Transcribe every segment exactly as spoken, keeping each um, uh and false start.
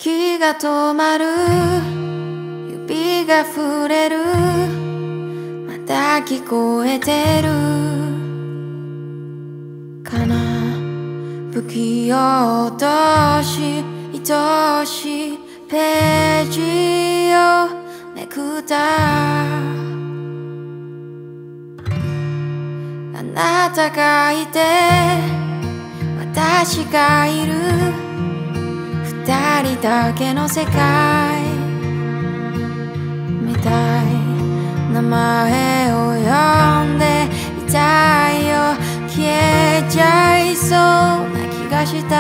時が止まる、指が触れる、まだ聞こえてるかな。不器用とし愛しいページをめくった。あなたがいて私がいる、二人だけの世界みたい。名前を呼んでいたいよ、消えちゃいそうな気がした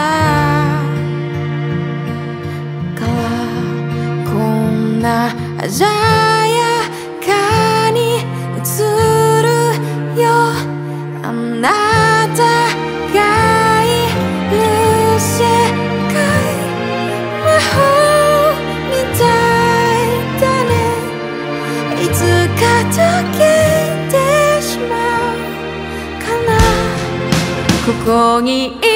からこんな鮮やかに映るよ。あなたがいる世界、魔法みたいだね。いつか溶けてしまうかな。ここにいるよ、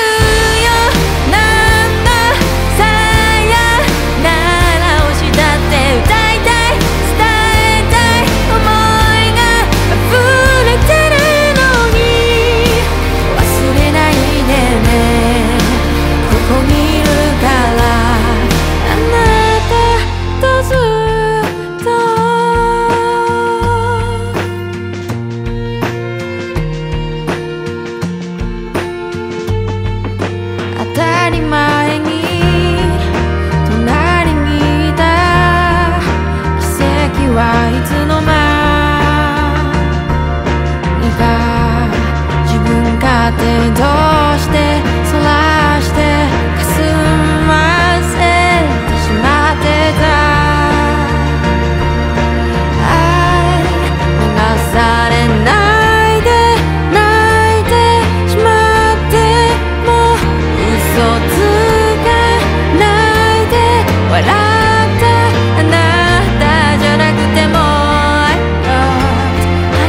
なんださやならをしたって歌いたい、伝えたい想いが溢れてるのに忘れないでね。ここにいるからあなたとずっと。当たり前に隣にいた奇跡はいつの間にか自分勝手としてそらしてかすませてしまってた。愛流されないで泣いてしまっても嘘つかないで笑ったあなたじゃなくても I love, I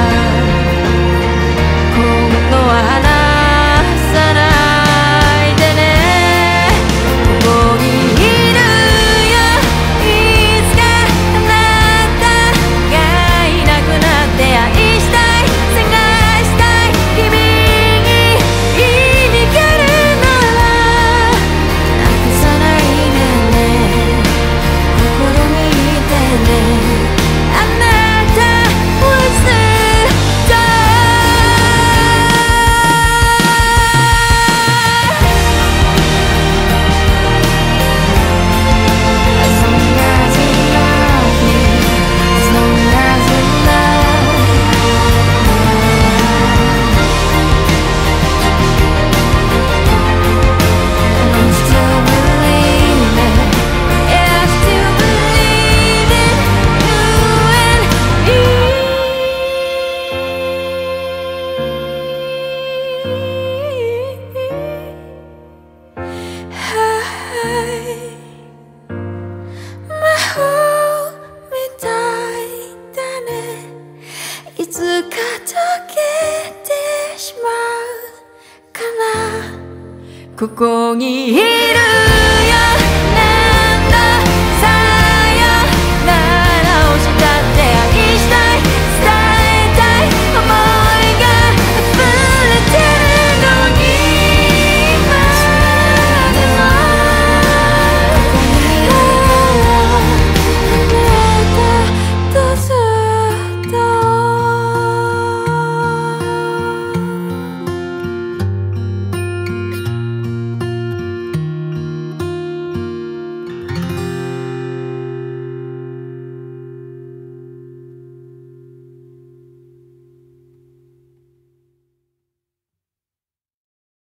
love 今度は離さないでね。ここにいるよ、いつかあなたがいなくなって愛したい、探したい、君に言いに行けるならなくさないでね。心にいてね、あなたはずっと。As long as you love me, as long as you love I'm still believing, yeah, I still believe in you and me. 魔法みたいだね。いつか溶けてしまうかな。ここにいる